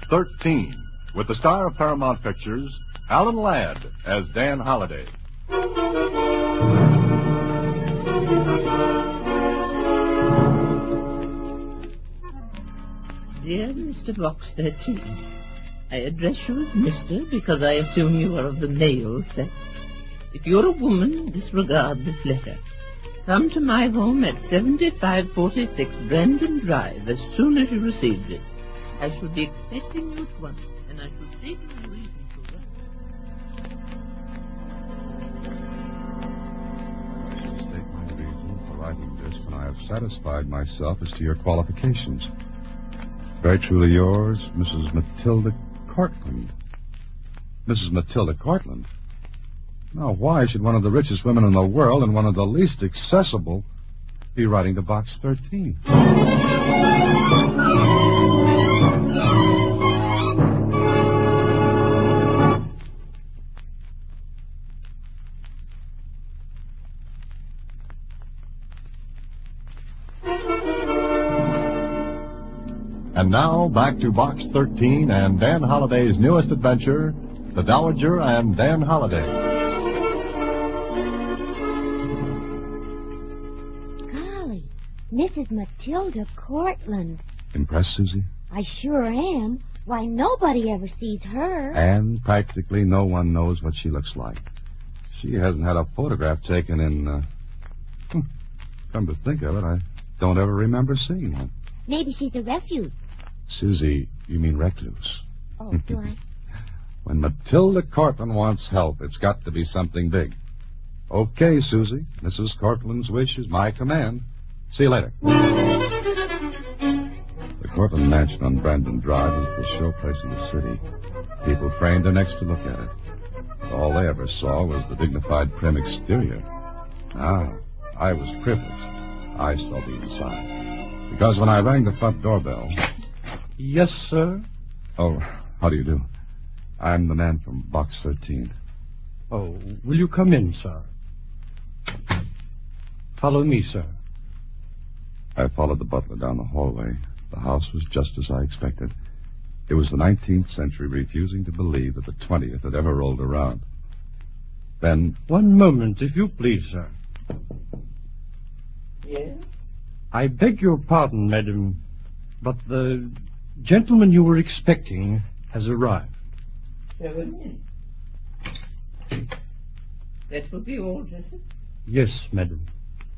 13, with the star of Paramount Pictures, Alan Ladd, as Dan Holliday. Dear Mr. Box 13, I address you as Mr. because I assume you are of the male sex. If you're a woman, disregard this letter. Come to my home at 7546 Brandon Drive as soon as you receive it. I shall be expecting you at once, and I shall state my reason for that. I shall state my reason for writing this when I have satisfied myself as to your qualifications. Very truly yours, Mrs. Matilda Cortland. Mrs. Matilda Cortland? Now, why should one of the richest women in the world and one of the least accessible be writing to Box 13? And now, back to Box 13 and Dan Holliday's newest adventure, The Dowager and Dan Holliday. Golly, Mrs. Matilda Cortland. Impressed, Susie? I sure am. Why, nobody ever sees her. And practically no one knows what she looks like. She hasn't had a photograph taken in, come to think of it, I don't ever remember seeing one. Maybe she's a refuge. Susie, you mean recluse. Oh, do I? When Matilda Cortland wants help, it's got to be something big. Okay, Susie. Mrs. Cortland's wish is my command. See you later. The Cortland Mansion on Brandon Drive is the showplace of the city. People framed their necks to look at it. But all they ever saw was the dignified, prim exterior. Now, I was privileged. I saw the inside. Because when I rang the front doorbell... Yes, sir? Oh, how do you do? I'm the man from Box 13. Oh, will you come in, sir? Follow me, sir. I followed the butler down the hallway. The house was just as I expected. It was the 19th century refusing to believe that the 20th had ever rolled around. Then... One moment, if you please, sir. Yes? I beg your pardon, madam, but the gentleman you were expecting has arrived. Show him in. That will be all, Joseph? Yes, madam.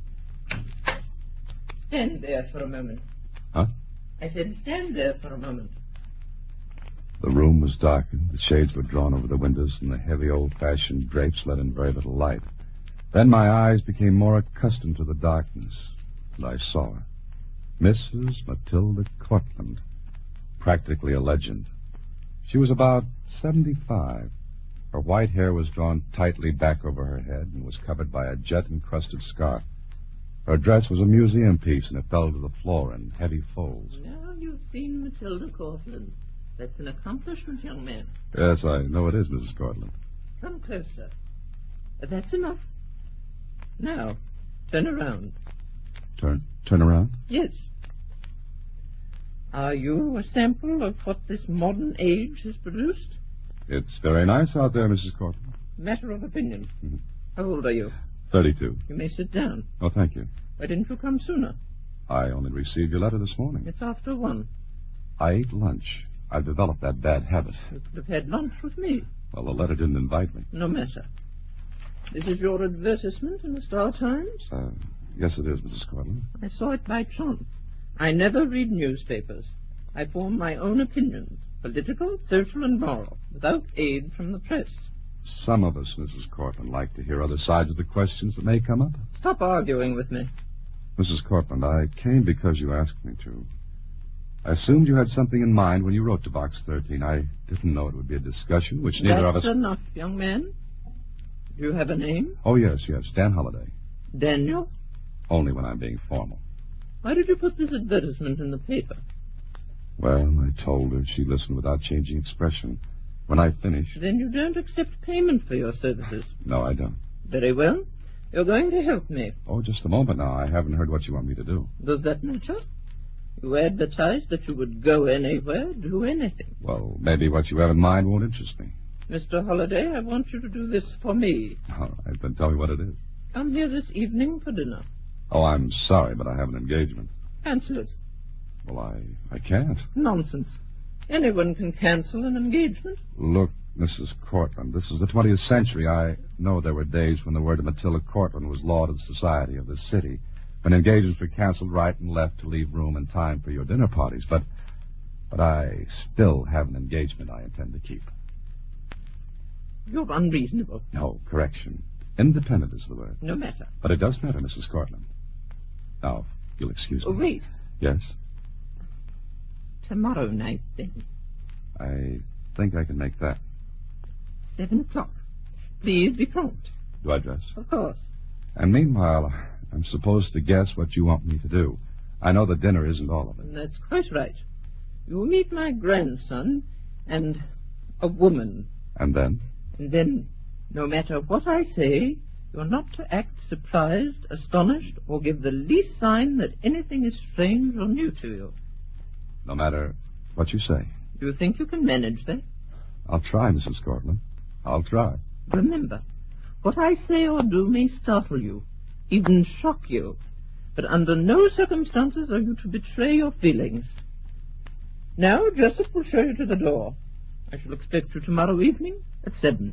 Stand there for a moment. Huh? I said stand there for a moment. The room was darkened, the shades were drawn over the windows, and the heavy old-fashioned drapes let in very little light. Then my eyes became more accustomed to the darkness, and I saw her. Mrs. Matilda Cortland, practically a legend. She was about 75. Her white hair was drawn tightly back over her head and was covered by a jet-encrusted scarf. Her dress was a museum piece, and it fell to the floor in heavy folds. Now you've seen Matilda Cortland. That's an accomplishment, young man. Yes, I know it is, Mrs. Cortland. Come closer. That's enough. Now, turn around. Turn around? Yes. Are you a sample of what this modern age has produced? It's very nice out there, Mrs. Cortland. Matter of opinion. Mm-hmm. How old are you? 32. You may sit down. Oh, thank you. Why didn't you come sooner? I only received your letter this morning. It's after 1. I ate lunch. I've developed that bad habit. You could have had lunch with me. Well, the letter didn't invite me. No matter. This is your advertisement in the Star Times? Yes, it is, Mrs. Cortland. I saw it by chance. I never read newspapers. I form my own opinions, political, social, and moral, without aid from the press. Some of us, Mrs. Cortland, like to hear other sides of the questions that may come up. Stop arguing with me. Mrs. Cortland, I came because you asked me to. I assumed you had something in mind when you wrote to Box 13. I didn't know it would be a discussion, which neither of us... That's enough, young man. Do you have a name? Oh, yes, Dan Holliday. Daniel? Only when I'm being formal. Why did you put this advertisement in the paper? Well, I told her. She listened without changing expression. When I finished... Then you don't accept payment for your services? No, I don't. Very well. You're going to help me. Oh, just a moment now. I haven't heard what you want me to do. Does that matter? You advertised that you would go anywhere, do anything. Well, maybe what you have in mind won't interest me. Mr. Holliday, I want you to do this for me. All right, then tell me what it is. Come here this evening for dinner. Oh, I'm sorry, but I have an engagement. Cancel it. Well, I can't. Nonsense. Anyone can cancel an engagement. Look, Mrs. Cortland, this is the 20th century. I know there were days when the word of Matilda Cortland was law to the society of this city, when engagements were canceled right and left to leave room and time for your dinner parties. But I still have an engagement I intend to keep. You're unreasonable. No, correction. Independent is the word. No matter. But it does matter, Mrs. Cortland. Now, if you'll excuse me. Oh, wait. Yes? Tomorrow night, then. I think I can make that. 7 o'clock. Please be prompt. Do I dress? Of course. And meanwhile, I'm supposed to guess what you want me to do. I know the dinner isn't all of it. That's quite right. You meet my grandson and a woman. And then? And then, no matter what I say, you're not to act surprised, astonished, or give the least sign that anything is strange or new to you. No matter what you say. Do you think you can manage that? I'll try, Mrs. Cortland. I'll try. Remember, what I say or do may startle you, even shock you, but under no circumstances are you to betray your feelings. Now, Joseph will show you to the door. I shall expect you tomorrow evening at 7.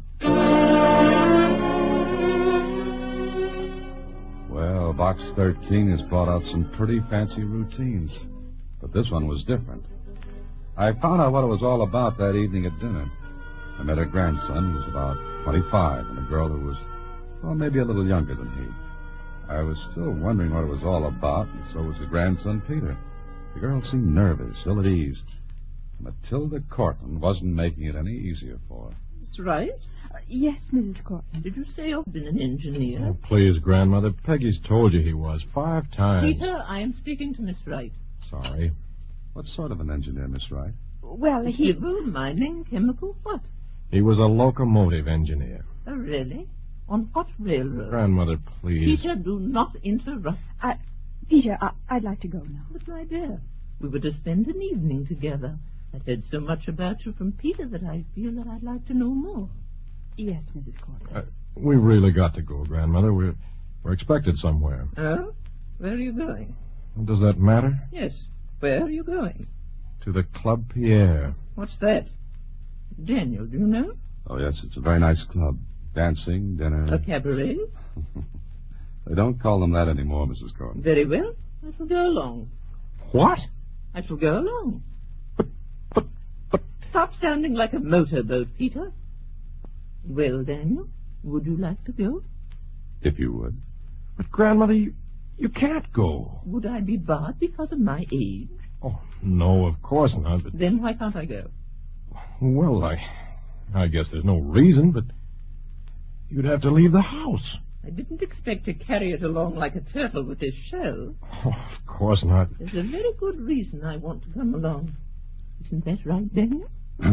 Well, Box 13 has brought out some pretty fancy routines, but this one was different. I found out what it was all about that evening at dinner. I met her grandson, who was about 25, and a girl who was, well, maybe a little younger than he. I was still wondering what it was all about, and so was the grandson, Peter. The girl seemed nervous, ill at ease. Matilda Cortland wasn't making it any easier for her. That's right. Yes, Mrs. Cortland. Did you say you've been an engineer? Oh, please, Grandmother. Peggy's told you he was 5 times. Peter, I am speaking to Miss Wright. Sorry. What sort of an engineer, Miss Wright? Well, he... Civil, mining, chemical, what? He was a locomotive engineer. Oh, really? On what railroad? Grandmother, please. Peter, do not interrupt. Peter, I'd like to go now. But, my dear, we were to spend an evening together. I've heard so much about you from Peter that I feel that I'd like to know more. Yes, Mrs. Cortland. We really got to go, Grandmother. We're expected somewhere. Oh? Where are you going? Does that matter? Yes. Where are you going? To the Club Pierre. What's that? Daniel, do you know? Oh, yes, it's a very nice club. Dancing, dinner. A cabaret? They don't call them that anymore, Mrs. Cortland. Very well. I shall go along. What? I shall go along. But... Stop sounding like a motorboat, Peter. Well, Daniel, would you like to go? If you would. But, Grandmother, you can't go. Would I be barred because of my age? Oh, no, of course not, but... Then why can't I go? Well, I guess there's no reason, but you'd have to leave the house. I didn't expect to carry it along like a turtle with his shell. Oh, of course not. There's a very good reason I want to come along. Isn't that right, Daniel?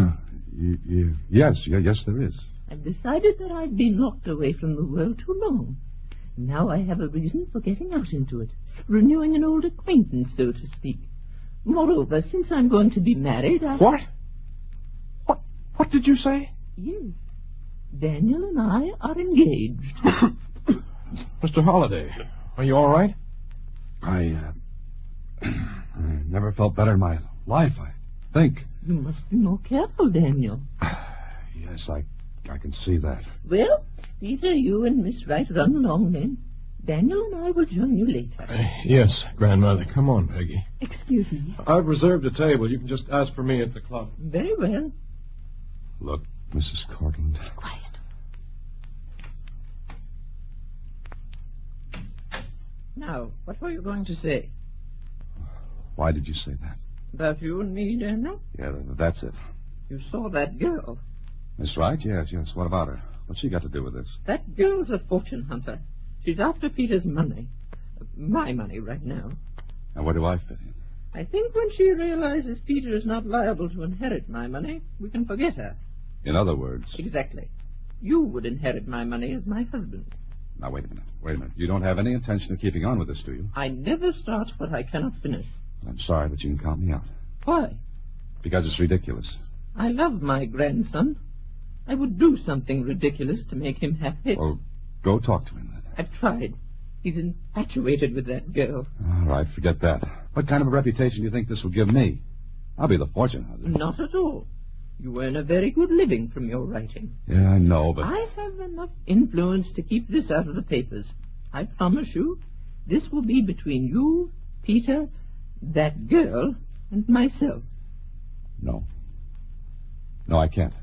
Yes, there is. I've decided that I've been locked away from the world too long. Now I have a reason for getting out into it, renewing an old acquaintance, so to speak. Moreover, since I'm going to be married, What? What did you say? Yes. Daniel and I are engaged. Mr. Holliday, are you all right? I never felt better in my life, I think. You must be more careful, Daniel. Yes, I can see that. Well, Peter, you and Miss Wright run along then. Daniel and I will join you later. Yes, Grandmother. Come on, Peggy. Excuse me. I've reserved a table. You can just ask for me at the club. Very well. Look, Mrs. Cortland. Quiet. Now, what were you going to say? Why did you say that? About you and me, Daniel? Yeah, that's it. You saw that girl. Miss Wright? Yes. What about her? What's she got to do with this? That girl's a fortune hunter. She's after Peter's money. My money right now. And where do I fit in? I think when she realizes Peter is not liable to inherit my money, we can forget her. In other words... Exactly. You would inherit my money as my husband. Now, wait a minute. You don't have any intention of keeping on with this, do you? I never start what I cannot finish. I'm sorry, but you can count me out. Why? Because it's ridiculous. I love my grandson. I would do something ridiculous to make him happy. Well, go talk to him then. I've tried. He's infatuated with that girl. All right, forget that. What kind of a reputation do you think this will give me? I'll be the fortune hunter. Not at all. You earn a very good living from your writing. Yeah, I know, but... I have enough influence to keep this out of the papers. I promise you, this will be between you, Peter, that girl, and myself. No. No, I can't.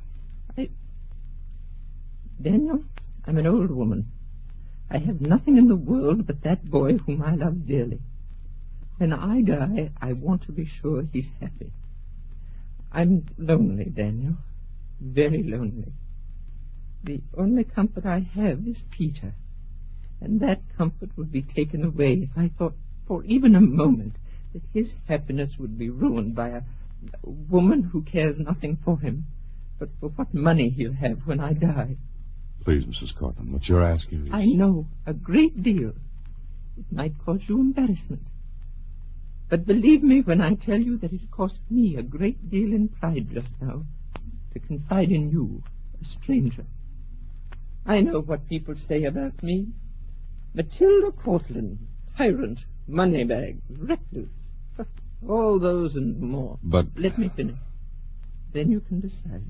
Daniel, I'm an old woman. I have nothing in the world but that boy whom I love dearly. When I die, I want to be sure he's happy. I'm lonely, Daniel. Very lonely. The only comfort I have is Peter. And that comfort would be taken away if I thought for even a moment that his happiness would be ruined by a woman who cares nothing for him, but for what money he'll have when I die. Please, Mrs. Cortland, what you're asking is... I know, a great deal. It might cause you embarrassment. But believe me when I tell you that it cost me a great deal in pride just now to confide in you, a stranger. I know what people say about me. Matilda Cortland, tyrant, moneybag, recluse, all those and more. But... Let me finish. Then you can decide.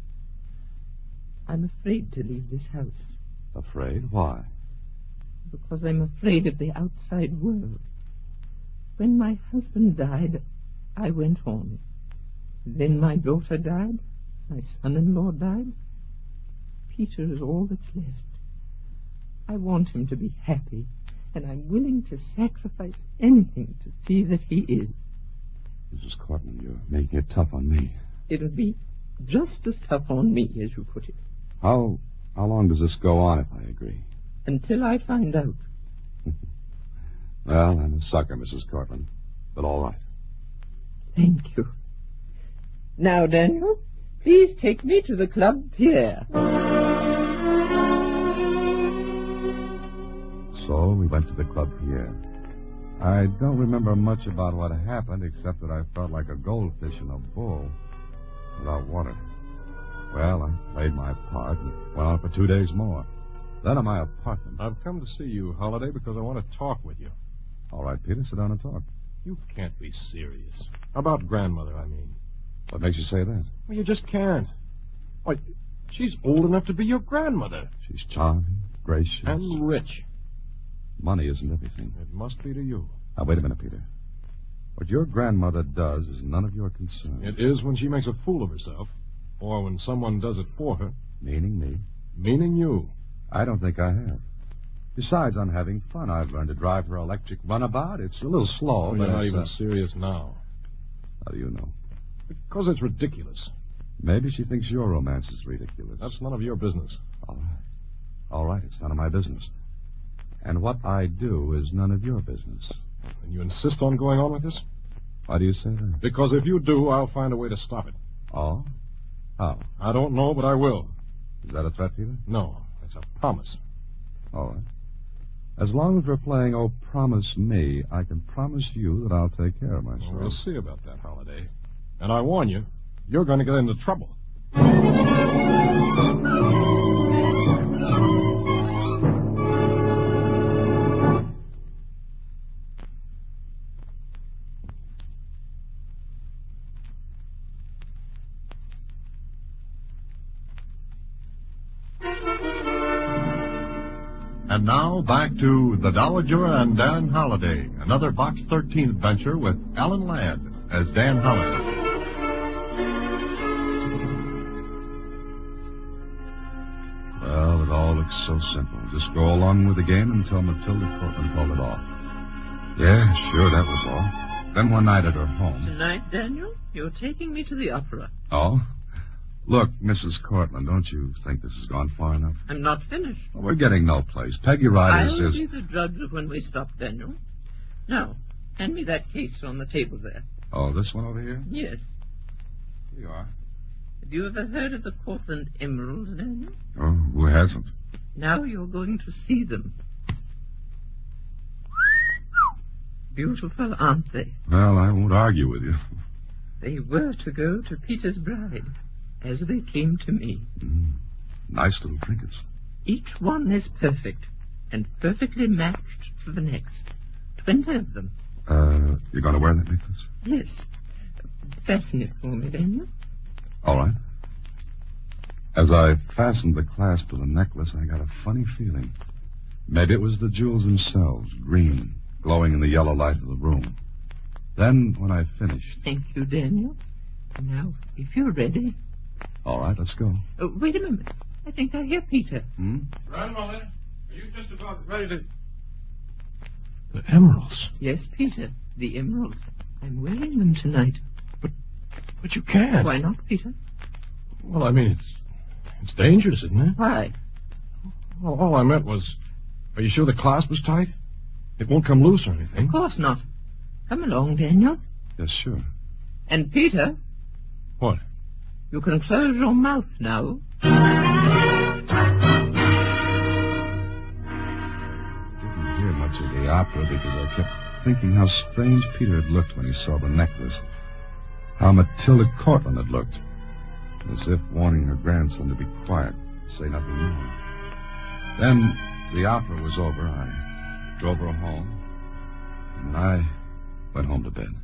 I'm afraid to leave this house. Afraid? Why? Because I'm afraid of the outside world. When my husband died, I went on. Then my daughter died. My son-in-law died. Peter is all that's left. I want him to be happy, and I'm willing to sacrifice anything to see that he is. Mrs. Cortland, you're making it tough on me. It'll be just as tough on me as you put it. How long does this go on if I agree? Until I find out. Well, I'm a sucker, Mrs. Cortland, but all right. Thank you. Now, Daniel, please take me to the Club Pier. So we went to the Club Pier. I don't remember much about what happened, except that I felt like a goldfish in a bowl without water. Well, I played my part and went on for 2 days more. Then at my apartment. I've come to see you, Holiday, because I want to talk with you. All right, Peter, sit down and talk. You can't be serious. About grandmother, I mean. What makes you say that? Well, you just can't. Why, she's old enough to be your grandmother. She's charming, gracious. And rich. Money isn't everything. It must be to you. Now, wait a minute, Peter. What your grandmother does is none of your concern. It is when she makes a fool of herself. Or when someone does it for her. Meaning me. Meaning you. I don't think I have. Besides, I'm having fun. I've learned to drive her electric runabout. It's a little slow, Oh, but you're not it's, even serious now. How do you know? Because it's ridiculous. Maybe she thinks your romance is ridiculous. That's none of your business. All right. All right, it's none of my business. And what I do is none of your business. And you insist on going on with this? Why do you say that? Because if you do, I'll find a way to stop it. Oh? How? I don't know, but I will. Is that a threat, Peter? No, it's a promise. All right. As long as we're playing Oh Promise Me, I can promise you that I'll take care of myself. Well, we'll see about that, Holiday. And I warn you, you're going to get into trouble. And now, back to The Dowager and Dan Holliday, another Box 13 adventure with Alan Ladd as Dan Holliday. Well, it all looks so simple. Just go along with the game until Matilda Cortland called it off. Yeah, sure, that was all. Then one night at her home... Tonight, Daniel, you're taking me to the opera. Oh? Look, Mrs. Cortland, don't you think this has gone far enough? I'm not finished. Well, we're getting no place. Peggy Riders I'll is... be the judge of when we stop, Daniel. Now, hand me that case on the table there. Oh, this one over here? Yes. Here you are. Have you ever heard of the Cortland Emeralds, Daniel? Oh, who hasn't? Now you're going to see them. beautiful, aren't they? Well, I won't argue with you. They were to go to Peter's bride, as they came to me. Nice little trinkets. Each one is perfect, and perfectly matched to the next. 20 of them. You're going to wear that necklace? Yes. Fasten it for me, Daniel. All right. As I fastened the clasp of the necklace, I got a funny feeling. Maybe it was the jewels themselves, green, glowing in the yellow light of the room. Then, when I finished... Thank you, Daniel. Now, if you're ready... All right, let's go. Wait a moment. I think I hear Peter. Grandmother, are you just about ready to... The emeralds? Yes, Peter, the emeralds. I'm wearing them tonight. But you can't. Why not, Peter? Well, I mean, it's dangerous, isn't it? Why? Well, all I meant was, are you sure the clasp was tight? It won't come loose or anything. Of course not. Come along, Daniel. Yes, sure. And Peter... What? You can close your mouth now. Didn't hear much of the opera because I kept thinking how strange Peter had looked when he saw the necklace. How Matilda Cortland had looked. As if warning her grandson to be quiet, say nothing more. Then the opera was over. I drove her home. And I went home to bed.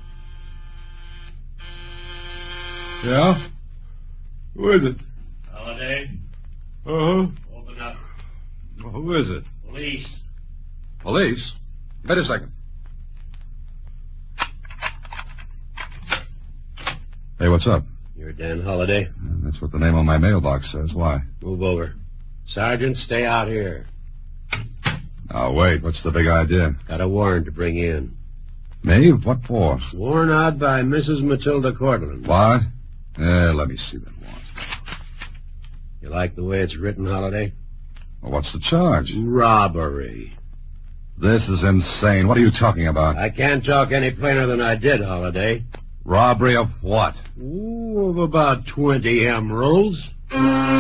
Yeah? Who is it? Holiday, Uh-huh. open up. Well, who is it? Police. Police? Wait a second. Hey, what's up? You're Dan Holiday. That's what the name on my mailbox says. Why? Move over. Sergeant, stay out here. Now, wait. What's the big idea? Got a warrant to bring in. Me? What for? Sworn out by Mrs. Matilda Cortland. What? Let me see that warrant. You like the way it's written, Holiday? Well, what's the charge? Robbery. This is insane. What are you talking about? I can't talk any plainer than I did, Holiday. Robbery of what? Ooh, of about 20 emeralds. The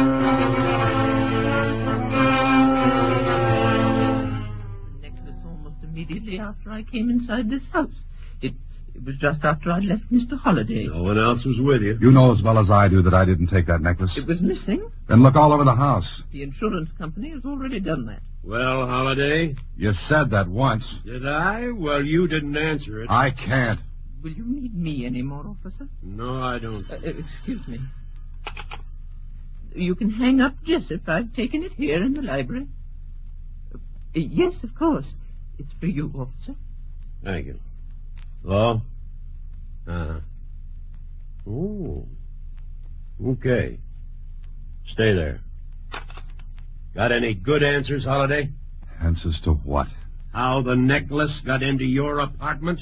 necklace almost immediately after I came inside this house. It was just after I'd left Mr. Holiday. No one else was with you. You know as well as I do that I didn't take that necklace. It was missing. Then look all over the house. The insurance company has already done that. Well, Holiday? You said that once. Did I? Well, you didn't answer it. I can't. Will you need me anymore, officer? No, I don't. Excuse me. You can hang up Jessup. I've taken it here in the library. Yes, of course. It's for you, officer. Thank you. Hello? Uh-huh. Oh. Okay. Stay there. Got any good answers, Holiday? Answers to what? How the necklace got into your apartment?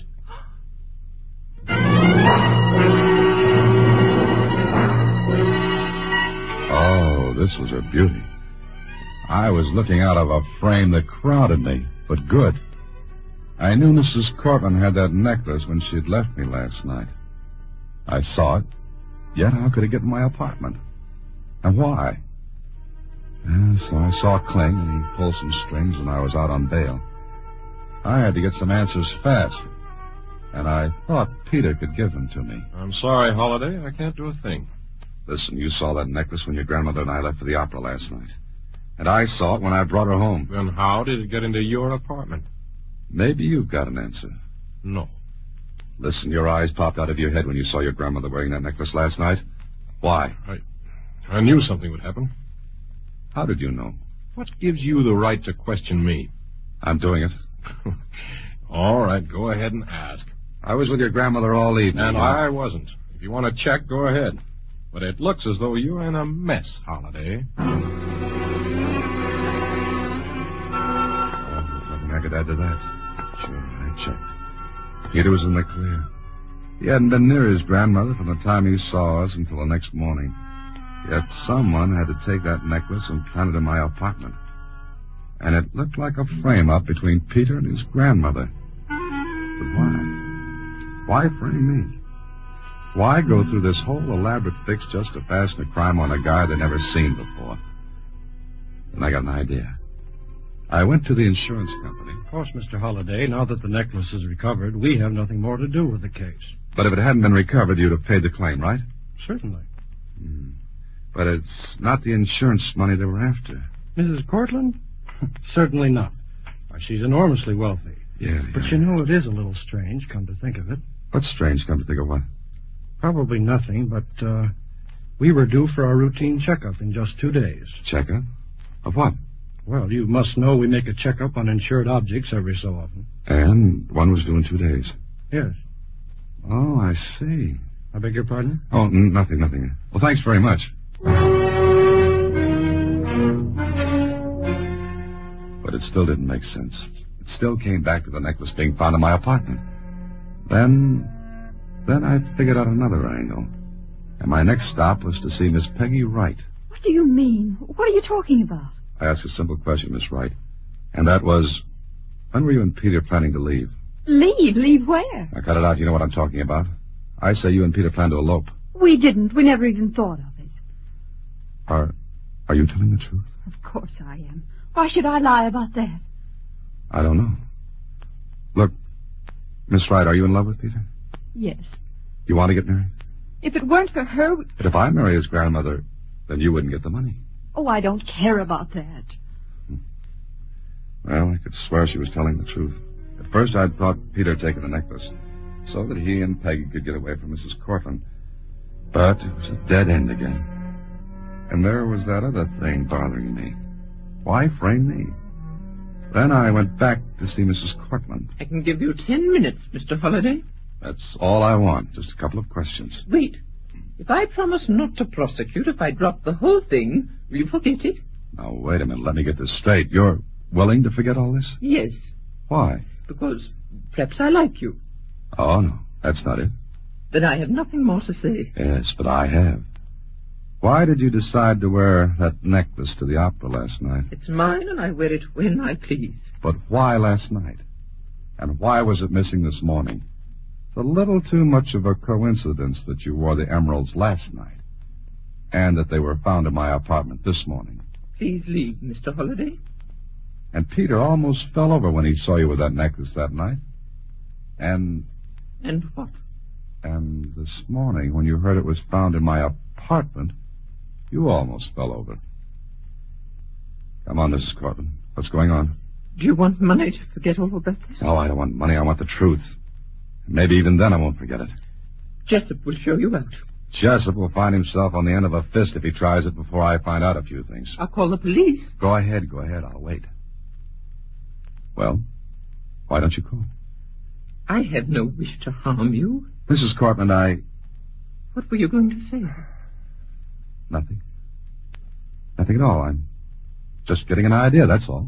Oh, this was her beauty. I was looking out of a frame that crowded me, but good. I knew Mrs. Cortland had that necklace when she'd left me last night. I saw it, yet how could it get in my apartment? And why? So I saw Kling, and he pulled some strings, and I was out on bail. I had to get some answers fast, and I thought Peter could give them to me. I'm sorry, Holiday. I can't do a thing. Listen, you saw that necklace when your grandmother and I left for the opera last night. And I saw it when I brought her home. Then how did it get into your apartment? Maybe you've got an answer. No. Listen, your eyes popped out of your head when you saw your grandmother wearing that necklace last night. Why? I knew something would happen. How did you know? What gives you the right to question me? I'm doing it. All right, go ahead and ask. I was with your grandmother all evening. And I wasn't. If you want to check, go ahead. But it looks as though you're in a mess, Holiday. Nothing I could add to that. Sure, I checked. Peter was in the clear. He hadn't been near his grandmother from the time he saw us until the next morning. Yet someone had to take that necklace and plant it in my apartment. And it looked like a frame-up between Peter and his grandmother. But why? Why frame me? Why go through this whole elaborate fix just to fasten a crime on a guy they'd never seen before? And I got an idea. I went to the insurance company. Of course, Mr. Holliday, now that the necklace is recovered, we have nothing more to do with the case. But if it hadn't been recovered, you'd have paid the claim, right? Certainly. But it's not the insurance money they were after. Mrs. Cortland? Certainly not. Why, she's enormously wealthy. Yeah. But you know, it is a little strange, come to think of it. What's strange, come to think of what? Probably nothing, but we were due for our routine checkup in just 2 days. Checkup? Of what? Well, you must know we make a checkup on insured objects every so often. And one was due in 2 days. Yes. Oh, I see. I beg your pardon? Oh, nothing. Well, thanks very much. But it still didn't make sense. It still came back to the necklace being found in my apartment. Then I figured out another angle. And my next stop was to see Miss Peggy Wright. What do you mean? What are you talking about? I asked a simple question, Miss Wright. And that was, when were you and Peter planning to leave? Leave? Leave where? Now, cut it out. You know what I'm talking about. I say you and Peter plan to elope. We didn't. We never even thought of it. Are you telling the truth? Of course I am. Why should I lie about that? I don't know. Look, Miss Wright, are you in love with Peter? Yes. You want to get married? If it weren't for her... But if I marry his grandmother, then you wouldn't get the money. Oh, I don't care about that. Well, I could swear she was telling the truth. At first I'd thought Peter had taken the necklace, so that he and Peggy could get away from Mrs. Cortland. But it was a dead end again. And there was that other thing bothering me. Why frame me? Then I went back to see Mrs. Cortland. I can give you 10 minutes, Mr. Holliday. That's all I want, just a couple of questions. Wait. If I promise not to prosecute, if I drop the whole thing, will you forget it? Now, wait a minute. Let me get this straight. You're willing to forget all this? Yes. Why? Because perhaps I like you. Oh, no. That's not it. Then I have nothing more to say. Yes, but I have. Why did you decide to wear that necklace to the opera last night? It's mine, and I wear it when I please. But why last night? And why was it missing this morning? It's a little too much of a coincidence that you wore the emeralds last night, and that they were found in my apartment this morning. Please leave, Mr. Holliday. And Peter almost fell over when he saw you with that necklace that night. And what? And this morning, when you heard it was found in my apartment, you almost fell over. Come on, Mrs. Cortland. What's going on? Do you want money to forget all about this? No, I don't want money. I want the truth. Maybe even then I won't forget it. Jessup will show you out. Jessup will find himself on the end of a fist if he tries it before I find out a few things. I'll call the police. Go ahead. I'll wait. Well, why don't you call? I have no wish to harm you. Mrs. Cortland, What were you going to say? Nothing. Nothing at all. I'm just getting an idea, that's all.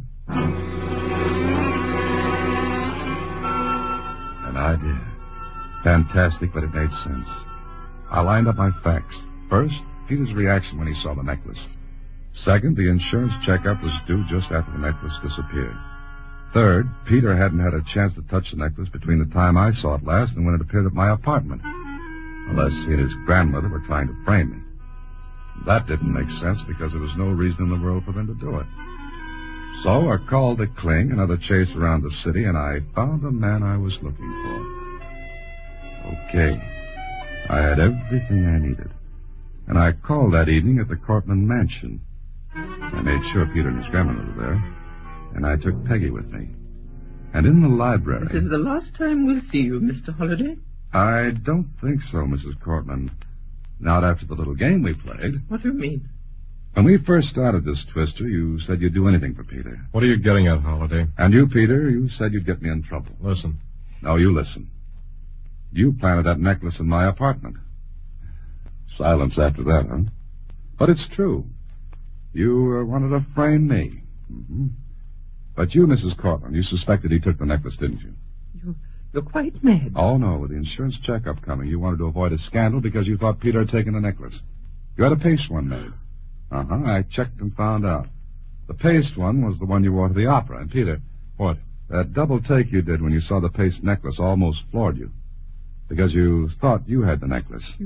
An idea. Fantastic, but it made sense. I lined up my facts. First, Peter's reaction when he saw the necklace. Second, the insurance checkup was due just after the necklace disappeared. Third, Peter hadn't had a chance to touch the necklace between the time I saw it last and when it appeared at my apartment. Unless he and his grandmother were trying to frame me. That didn't make sense because there was no reason in the world for them to do it. So I called to Kling, another chase around the city, and I found the man I was looking for. Okay. I had everything I needed. And I called that evening at the Cortland mansion. I made sure Peter and his grandmother were there. And I took Peggy with me. And in the library... This is the last time we'll see you, Mr. Holliday. I don't think so, Mrs. Cortland. Not after the little game we played. What do you mean? When we first started this twister, you said you'd do anything for Peter. What are you getting at, Holliday? And you, Peter, you said you'd get me in trouble. Listen. No, you listen. You planted that necklace in my apartment. Silence after that, huh? But it's true. You wanted to frame me. Mm-hmm. But you, Mrs. Cortland, you suspected he took the necklace, didn't you? You're quite mad. Oh, no. With the insurance checkup coming, you wanted to avoid a scandal because you thought Peter had taken the necklace. You had a paste one made. Uh-huh. I checked and found out. The paste one was the one you wore to the opera. And, Peter... What? That double take you did when you saw the paste necklace almost floored you. Because you thought you had the necklace. You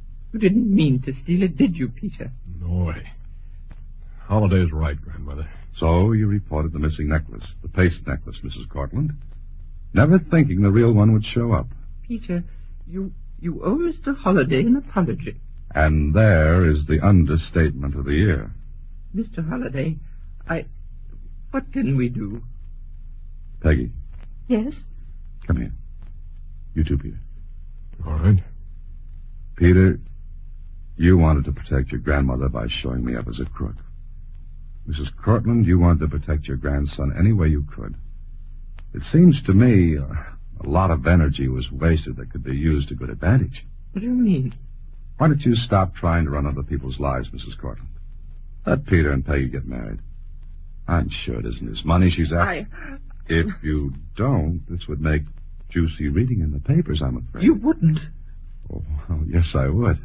didn't mean to steal it, did you, Peter? No way. Holliday's right, Grandmother. So you reported the missing necklace, the paste necklace, Mrs. Cortland, never thinking the real one would show up. Peter, you owe Mr. Holliday an apology. And there is the understatement of the year. Mr. Holliday, what can we do? Peggy, Yes? come here. You too, Peter. All right. Peter, you wanted to protect your grandmother by showing me up as a crook. Mrs. Cortland, you wanted to protect your grandson any way you could. It seems to me a lot of energy was wasted that could be used to good advantage. What do you mean? Why don't you stop trying to run other people's lives, Mrs. Cortland? Let Peter and Peggy get married. I'm sure it isn't his money she's after. If you don't, this would make juicy reading in the papers, I'm afraid. You wouldn't. Oh, well, yes, I would.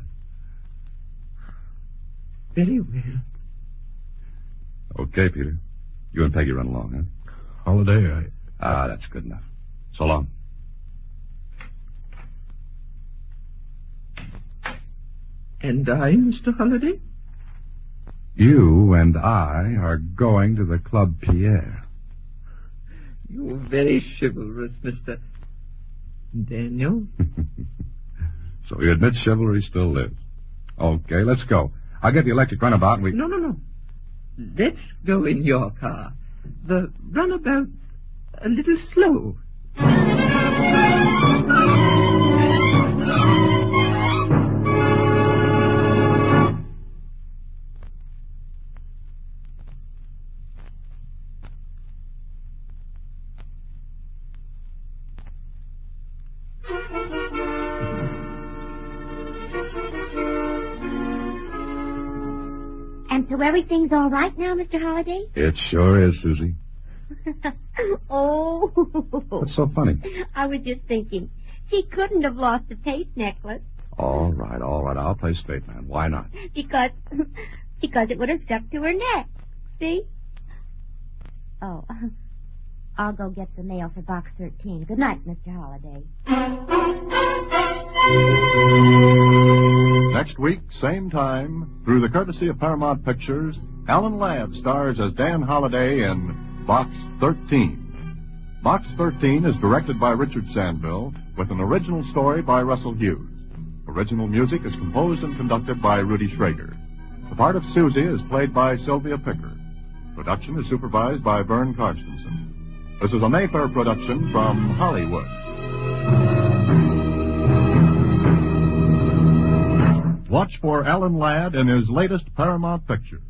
Very well. Okay, Peter. You and Peggy run along, huh? Holiday, That's good enough. So long. And I, Mr. Holliday? You and I are going to the Club Pierre. You're very chivalrous, Mr. Daniel. So you admit chivalry still lives. Okay, let's go. I'll get the electric runabout and we... No. Let's go in your car. The runabout's a little slow. And so everything's all right now, Mr. Holliday? It sure is, Susie. Oh. What's so funny? I was just thinking, she couldn't have lost the paste necklace. All right. I'll play straight man. Why not? Because it would have stuck to her neck. See? Oh, I'll go get the mail for Box 13. Good night, Mr. Holliday. Next week, same time, through the courtesy of Paramount Pictures, Alan Ladd stars as Dan Holliday in Box 13. Box 13 is directed by Richard Sandville, with an original story by Russell Hughes. Original music is composed and conducted by Rudy Schrager. The part of Susie is played by Sylvia Picker. Production is supervised by Vern Karstensen. This is a Mayfair production from Hollywood. Watch for Alan Ladd in his latest Paramount picture.